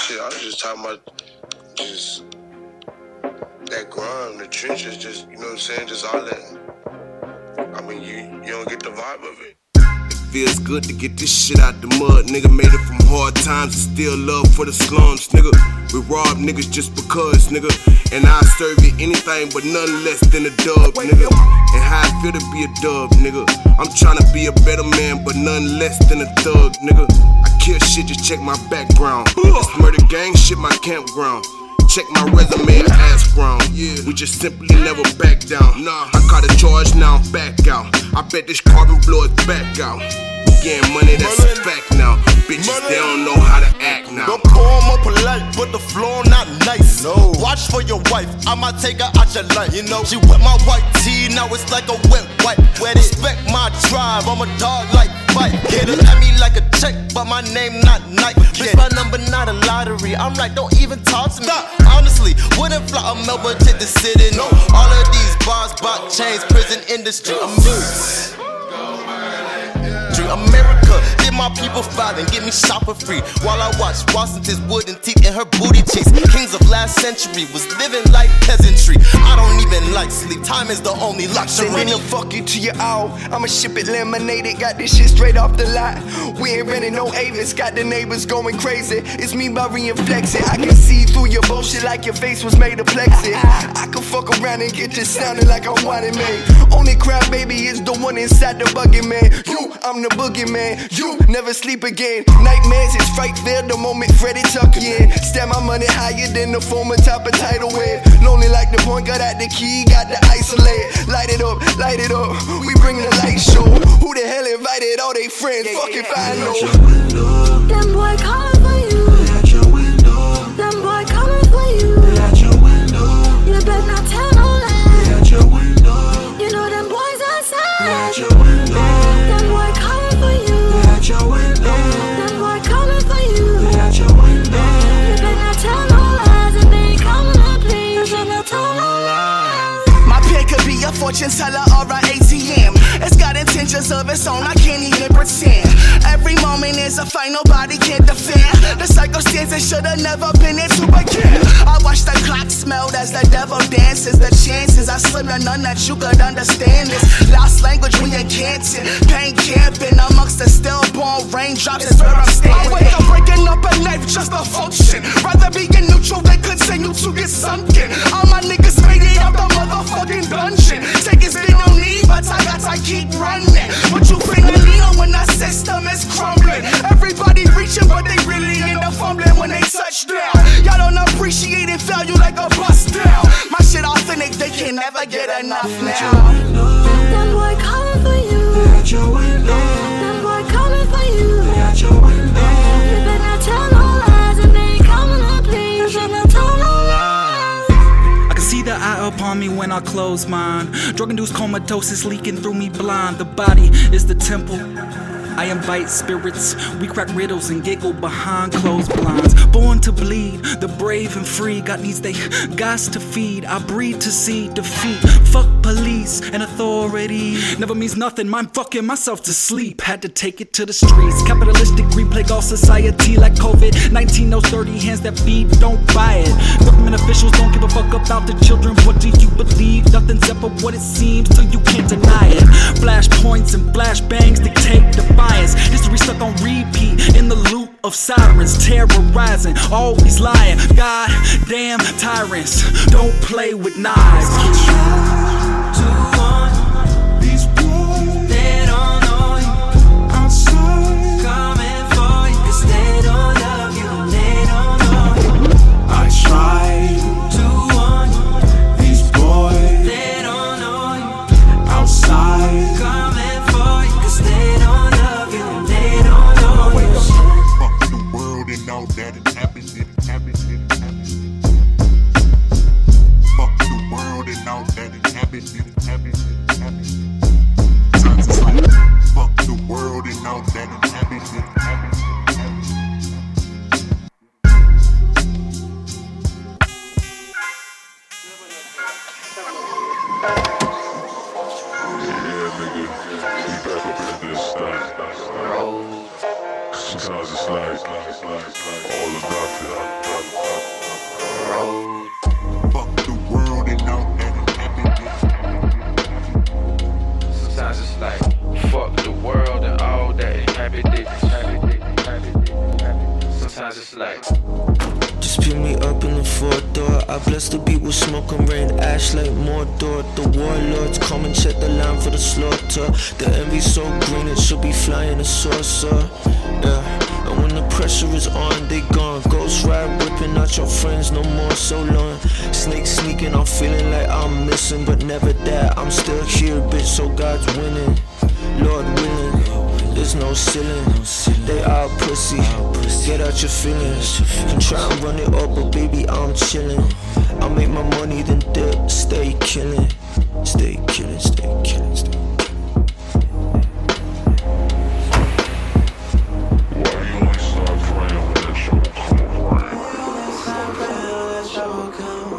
shit, I was just talking about just that grime, the trenches, just, you know what I'm saying, just all that. I mean, you don't get the vibe of it. Feels good to get this shit out the mud. Nigga made it from hard times and still love for the slums, nigga. We rob niggas just because, nigga. And I serve you anything but nothing less than a dub, nigga. And how I feel to be a dub, nigga. I'm tryna be a better man, but nothing less than a thug, nigga. I kill shit, just check my background. This murder gang shit, my campground. Check my resume and ass ground. We just simply never back down. I caught a charge, now I'm back out. I bet this carbon blow is back out. We getting money, that's a fact now. Bitches, they don't know how to act now. The poem up polite, but the flow not nice. No. Watch for your wife, I might take her out your life. You know, she wet my white tee, now it's like a wet wipe. Respect my tribe, I'm a dog like Fight. Get it at me like a check, but my name not Nike. Bitch, my number not a lottery. I'm like, don't even talk to me. Honestly, wouldn't fly a Melbourne to the city. No, all of these bars, bot chains, prison industry. America, did my people fight and get me shot for free while I watch Washington's wooden teeth and her booty cheeks. Kings of last century was living like peasantry. I don't even like sleep, time is the only luxury. Sending a fuck you to your owl, I'ma ship it laminated, got this shit straight off the lot. We ain't renting no Avis, got the neighbors going crazy. It's me by reinflexing, I can see through your bullshit like your face was made of plexi. I can fuck around and get this sounding like I'm wanted made. Only crap baby is the one inside the buggy man. I'm the boogeyman, you never sleep again. Nightmares is fright filled the moment Freddie tuck you in. Stand my money higher than the former top of tidal wave. Lonely like the point, got out the key, got the isolate. Light it up, we bring the light show. Who the hell invited all they friends? Fuck if I know. Them boy calling for you. At your window. Them boy coming for you. At your window. You better not tell no lie. At your window. You know them boys outside. At your window. Them boy calling for you. At your window. Them boy coming for you. At your window. You better not tell no lies. If they ain't coming up, please. You better not tell no lies. My pen could be a fortune teller or an ATM. It's got intentions of its own, I can't even pretend. Every moment is a fight, nobody can defend. The circumstances should've never been into begin. I watch the clock smelled as the devil dances. The chances are slim to none that you could understand this. Lost language, we in Canton. Pain camping amongst the stillborn raindrops is where I'm standing. I wake up breaking up a knife just to function. Rather be in neutral than continue to get sunken. All my niggas made it out the motherfucking dungeon. Take his thing on me, but I got to keep running. What you finna need on when the system is crumbling? Everybody reaching, but they really end up fumbling when they touch down. Y'all don't appreciate it, value like a bust down. My shit authentic, they can never get enough now. Them boy calling for you. At your window. Them boy coming for you. At your window. You better not tell no lies. If they ain't coming up, please. You better not tell no lies. I can see the eye upon me when I close mine. Drug-induced comatose leaking through me blind. The body is the temple. I invite spirits, we crack riddles and giggle behind closed blinds. Born to bleed, the brave and free. God needs they gods to feed. I breed to see defeat. Fuck police and authority. Never means nothing, I'm fucking myself to sleep. Had to take it to the streets. Capitalistic greed plague all society like COVID-19. Those dirty hands that feed, don't buy it. Government officials don't give a fuck about the children. What do you believe? Nothing's ever what it seems till you can't deny it. Flashpoints and flashbangs dictate defiance. History stuck on repeat in the loop of sirens terrorizing, always lying. God damn tyrants, don't play with knives. These boys, they don't know you. Outside, Coming for you, 'cause they don't love you, they don't know you. I try To warn you, these boys they don't know you. outside. Coming for you, 'cause they don't love you, they don't know you. Fuck the world and all that it happens, it happens, it happens. Fuck the world and all that it happens, it happens, it happens. Times it's like, fuck the world and all that it happens, it happens, it happens. Yeah, nigga, we back up in this stuff. Sometimes it's like all or nothing. it's like. Just pick me up in the 4-door. I bless the beat with smoke and rain, ash like Mordor. The warlords come and check the line for the slaughter. The envy so green it should be flying a saucer. Yeah, and when the pressure is on, they gone. Ghost ride whipping out your friends, no more so long. Snake sneaking, I'm feeling like I'm missing, but never that. I'm still here, bitch, so God's winning. Lord willing, there's no ceiling. They all pussy. Get out your feelings. Can try and run it up, but baby, I'm chilling. I make my money, then dip. Stay killing. Stay killing, stay killing, stay killing. Why you ain't stop praying when that trouble come around? Trouble come